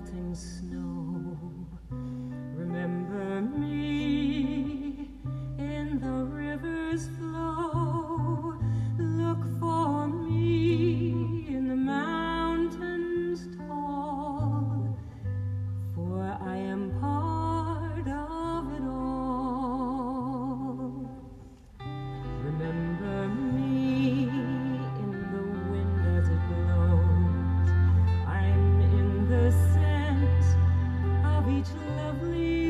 melting snow. Remember me in the river's flow. Look for me in the mountains tall, for I am part of it all. Remember me in the wind as it blows. I'm in the scent of each lovely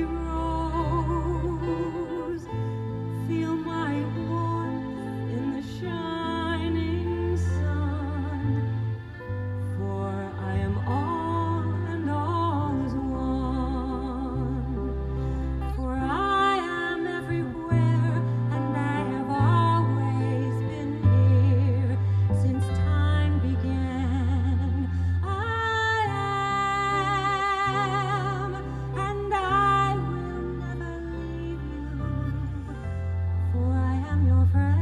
rose. Feel my warmth in the shining sun, for I am all and all is one. For I am everywhere, and I have always been here since time began. I am, and I will never leave you, for I am your friend.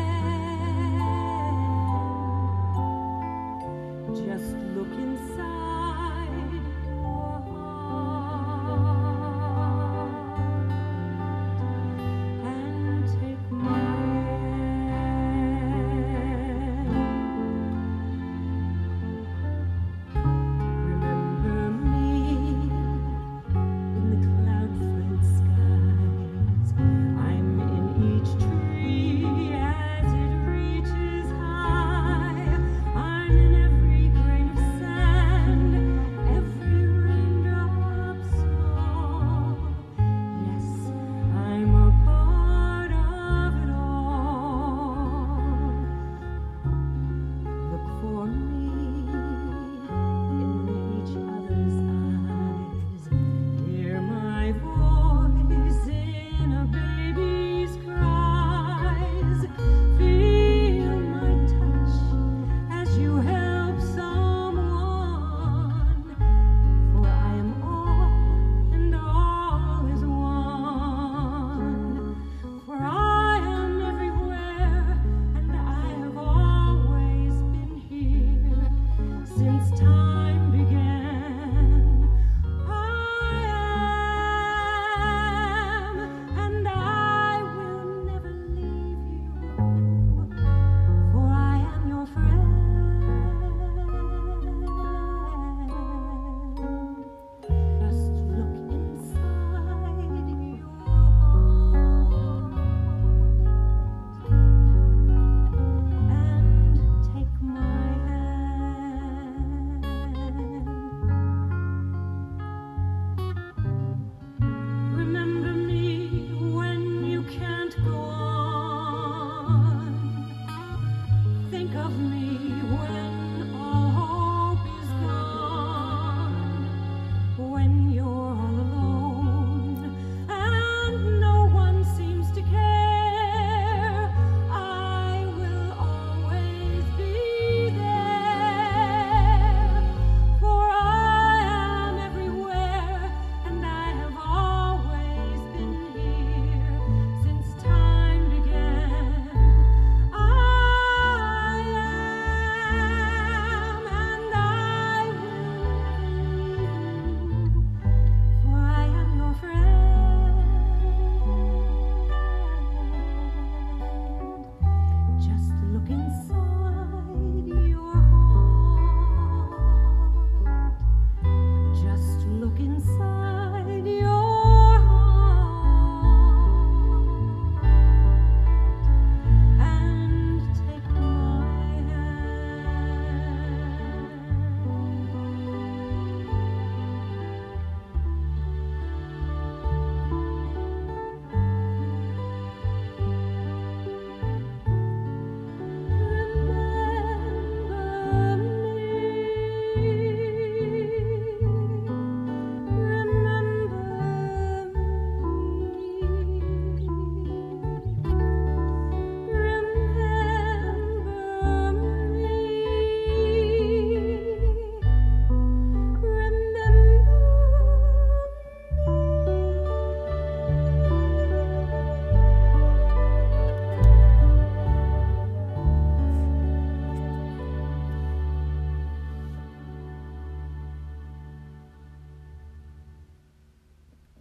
Just look inside.